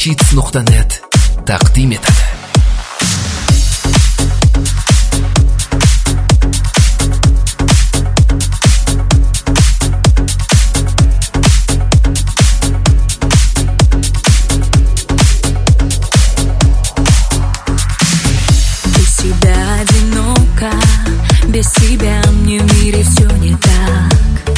cheats.net taqdim etadi. Без тебя мне в мире все не так.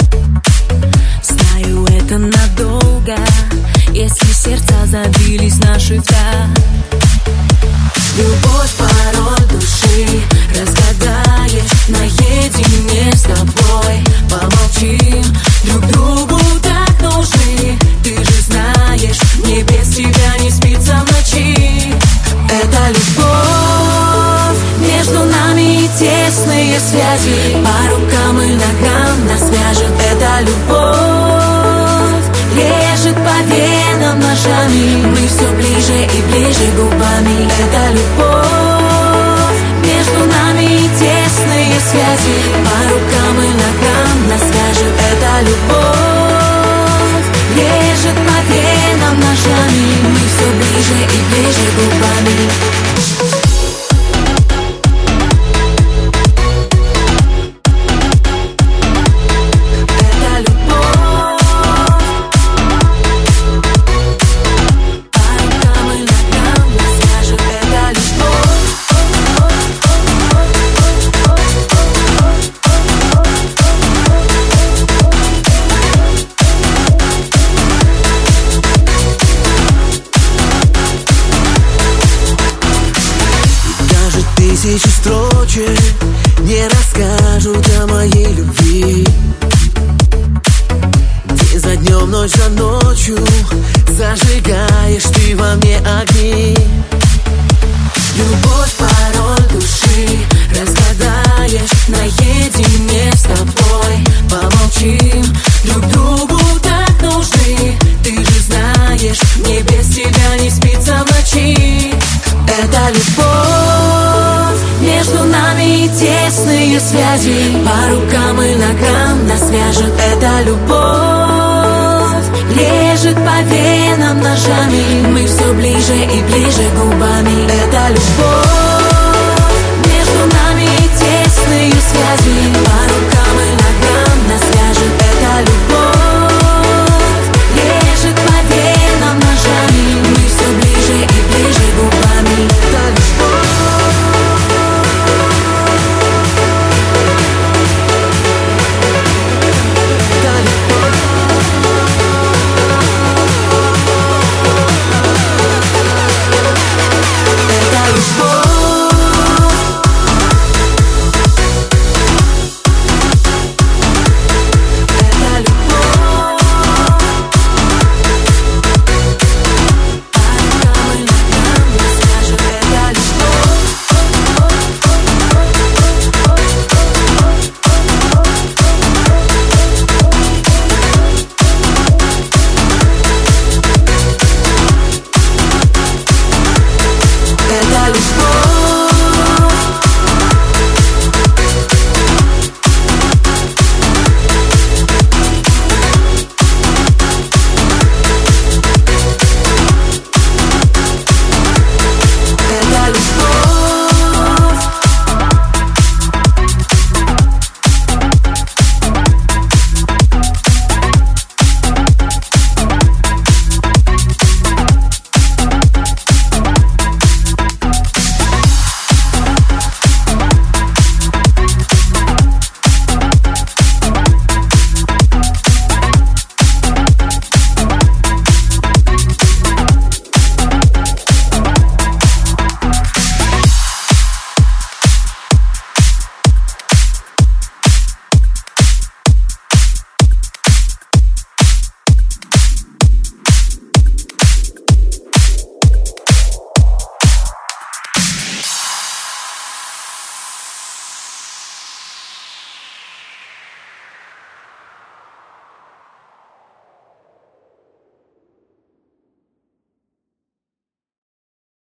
Знаю, это надолго, если сердца забились наши в такт. Любовь, пароль души разгадаешь наедине с тобой. Помолчим, друг другу так нужны. Ты же знаешь, мне без тебя не спится в ночи. Это любовь, между нами тесные связи. По рукам и ногам нас свяжет. Это любовь, режет по венам ножами. Мы все ближе и ближе губами. Это любовь, между нами тесные связи. По рукам и ногам нас свяжет. Это любовь, режет по венам ножами. Мы все ближе и ближе губами. Тысячи строчек не расскажут о моей любви. День за днем, ночь за ночью зажигаешь ты во мне огни. Любовь, пароль души разгадаешь наедине с тобой. Помолчим, друг другу так нужны. Ты же знаешь, мне без тебя не спится в ночи. Это любовь, между нами тесные связи. По рукам и ногам нас свяжет. Это любовь, режет по венам ножами. Мы все ближе и ближе губами. Это любовь, между нами тесные связи. По рукам и ногам нас свяжет. Это любовь, режет по венам ножами. Мы все ближе и ближе губами. Это любовь. Это любовь.